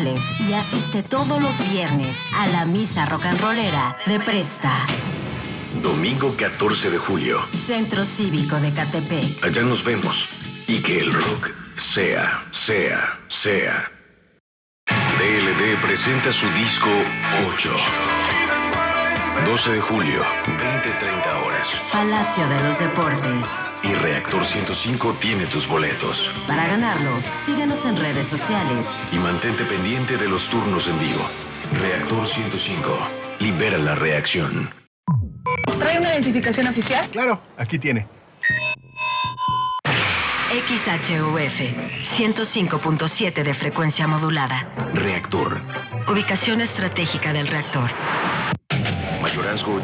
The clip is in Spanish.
sociales y asiste todos los viernes a la misa rock and rollera de Presta. Domingo 14 de julio. Centro Cívico de Catepec. Allá nos vemos. Y que el rock sea. DLD presenta su disco 8. 12 de julio, 20:30 horas. Palacio de los Deportes. Y Reactor 105 tiene tus boletos. Para ganarlo, síguenos en redes sociales. Y mantente pendiente de los turnos en vivo. Reactor 105. Libera la reacción. ¿Trae una identificación oficial? Claro, aquí tiene. XHUF 105.7 de frecuencia modulada. Reactor. Ubicación estratégica del reactor. Mayorazgo